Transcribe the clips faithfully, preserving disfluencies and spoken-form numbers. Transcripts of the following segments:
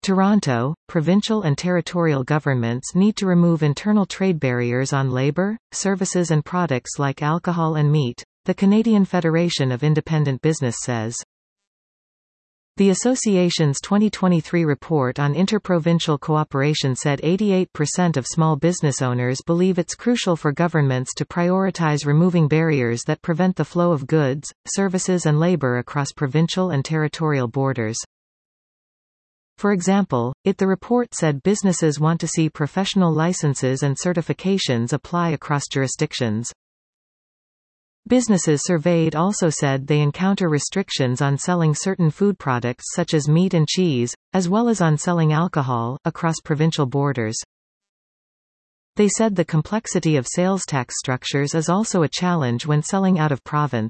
Toronto, provincial and territorial governments need to remove internal trade barriers on labour, services and products like alcohol and meat, the Canadian Federation of Independent Business says. The association's twenty twenty-three report on interprovincial cooperation said eighty-eight percent of small business owners believe it's crucial for governments to prioritize removing barriers that prevent the flow of goods, services and labour across provincial and territorial borders. For example, it the report said businesses want to see professional licenses and certifications apply across jurisdictions. Businesses surveyed also said they encounter restrictions on selling certain food products such as meat and cheese, as well as on selling alcohol, across provincial borders. They said the complexity of sales tax structures is also a challenge when selling out of province.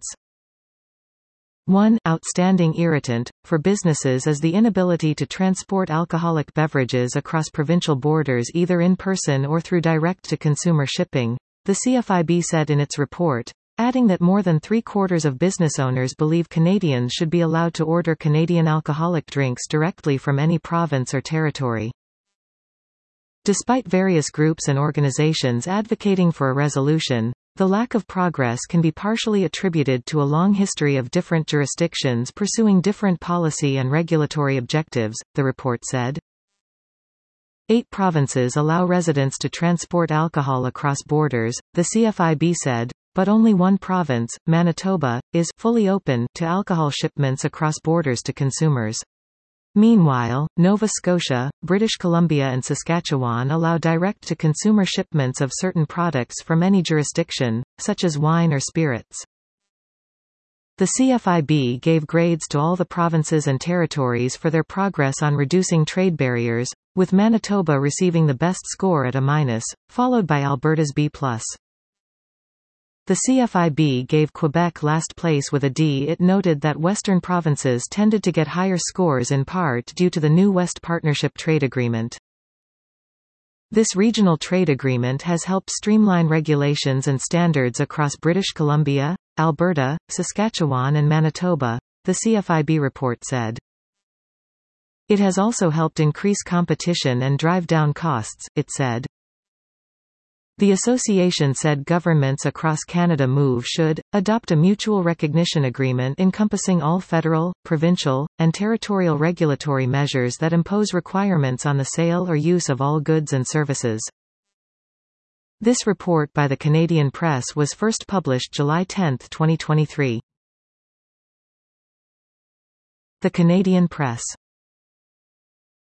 One outstanding irritant for businesses is the inability to transport alcoholic beverages across provincial borders either in person or through direct-to-consumer shipping, the C F I B said in its report, adding that more than three-quarters of business owners believe Canadians should be allowed to order Canadian alcoholic drinks directly from any province or territory. Despite various groups and organizations advocating for a resolution, the lack of progress can be partially attributed to a long history of different jurisdictions pursuing different policy and regulatory objectives, the report said. Eight provinces allow residents to transport alcohol across borders, the C F I B said, but only one province, Manitoba, is fully open to alcohol shipments across borders to consumers. Meanwhile, Nova Scotia, British Columbia and Saskatchewan allow direct-to-consumer shipments of certain products from any jurisdiction, such as wine or spirits. The C F I B gave grades to all the provinces and territories for their progress on reducing trade barriers, with Manitoba receiving the best score at a minus, followed by Alberta's B plus. The C F I B gave Quebec last place with a D. It noted that Western provinces tended to get higher scores in part due to the new West Partnership Trade Agreement. This regional trade agreement has helped streamline regulations and standards across British Columbia, Alberta, Saskatchewan and Manitoba, the C F I B report said. It has also helped increase competition and drive down costs, it said. The association said governments across Canada Move should adopt a mutual recognition agreement encompassing all federal, provincial, and territorial regulatory measures that impose requirements on the sale or use of all goods and services. This report by the Canadian Press was first published July tenth twenty twenty-three. The Canadian Press.